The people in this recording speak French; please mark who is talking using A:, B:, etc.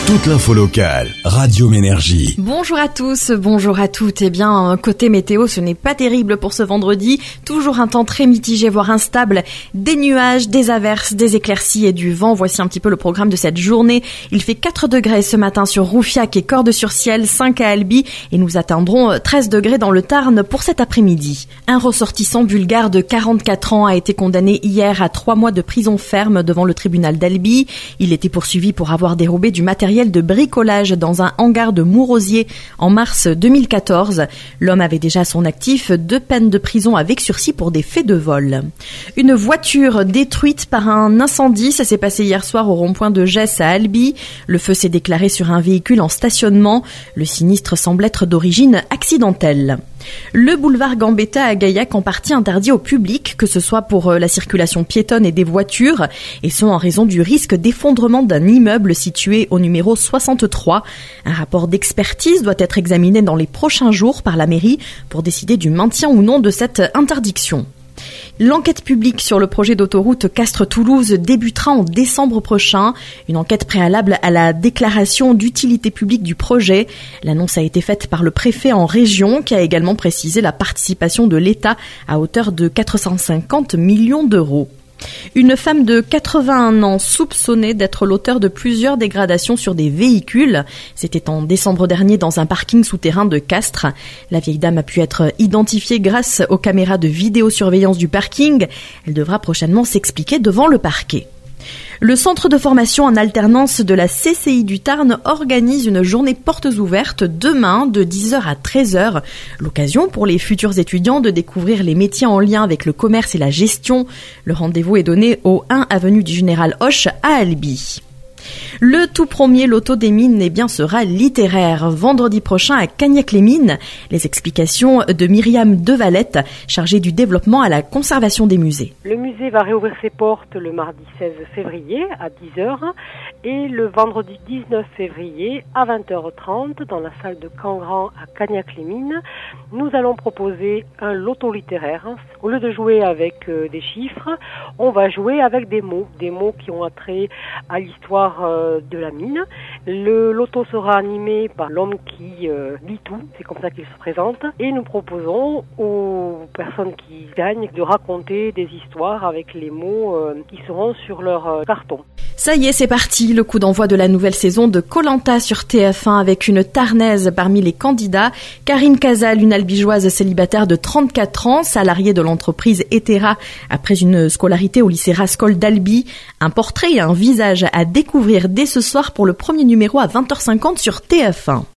A: Toute l'info locale, Radio Ménergie.
B: Bonjour à tous, bonjour à toutes. Eh bien, côté météo, ce n'est pas terrible pour ce vendredi. Toujours un temps très mitigé, voire instable. Des nuages, des averses, des éclaircies et du vent. Voici un petit peu le programme de cette journée. Il fait 4 degrés ce matin sur Roufiac et Cordes-sur-Ciel, 5 à Albi. Et nous atteindrons 13 degrés dans le Tarn pour cet après-midi. Un ressortissant bulgare de 44 ans a été condamné hier à 3 mois de prison ferme devant le tribunal d'Albi. Il était poursuivi pour avoir dérobé du matériel de bricolage dans un hangar de Mourosier en mars 2014. L'homme avait déjà à son actif 2 peines de prison avec sursis pour des faits de vol. Une voiture détruite par un incendie, ça s'est passé hier soir au rond-point de Gesse à Albi. Le feu s'est déclaré sur un véhicule en stationnement. Le sinistre semble être d'origine accidentelle. Le boulevard Gambetta à Gaillac en partie interdit au public, que ce soit pour la circulation piétonne et des voitures, et ce en raison du risque d'effondrement d'un immeuble situé au numéro 63. Un rapport d'expertise doit être examiné dans les prochains jours par la mairie pour décider du maintien ou non de cette interdiction. L'enquête publique sur le projet d'autoroute Castres-Toulouse débutera en décembre prochain. Une enquête préalable à la déclaration d'utilité publique du projet. L'annonce a été faite par le préfet en région qui a également précisé la participation de l'État à hauteur de 450 millions d'euros. Une femme de 81 ans soupçonnée d'être l'auteur de plusieurs dégradations sur des véhicules. C'était en décembre dernier dans un parking souterrain de Castres. La vieille dame a pu être identifiée grâce aux caméras de vidéosurveillance du parking. Elle devra prochainement s'expliquer devant le parquet. Le centre de formation en alternance de la CCI du Tarn organise une journée portes ouvertes demain de 10h à 13h. L'occasion pour les futurs étudiants de découvrir les métiers en lien avec le commerce et la gestion. Le rendez-vous est donné au 1 avenue du Général Hoche à Albi. Le tout premier loto des mines sera littéraire. Vendredi prochain à Cagnac-les-Mines. Les explications de Myriam Devalette, chargée du développement à la conservation des musées.
C: Le musée va réouvrir ses portes le mardi 16 février à 10h et le vendredi 19 février à 20h30 dans la salle de Cangran à Cagnac-les-Mines. Nous allons proposer un loto littéraire. Au lieu de jouer avec des chiffres, on va jouer avec des mots qui ont attrait à l'histoire de la mine. Le loto sera animé par l'homme qui lit tout, c'est comme ça qu'il se présente, et nous proposons aux personnes qui gagnent de raconter des histoires avec les mots qui seront sur leur carton.
B: Ça y est, c'est parti, le coup d'envoi de la nouvelle saison de Koh-Lanta sur TF1 avec une Tarnaise parmi les candidats. Karine Casal, une albigeoise célibataire de 34 ans, salariée de l'entreprise Etera après une scolarité au lycée Rascol d'Albi. Un portrait et un visage à découvrir dès ce soir pour le premier numéro à 20h50 sur TF1.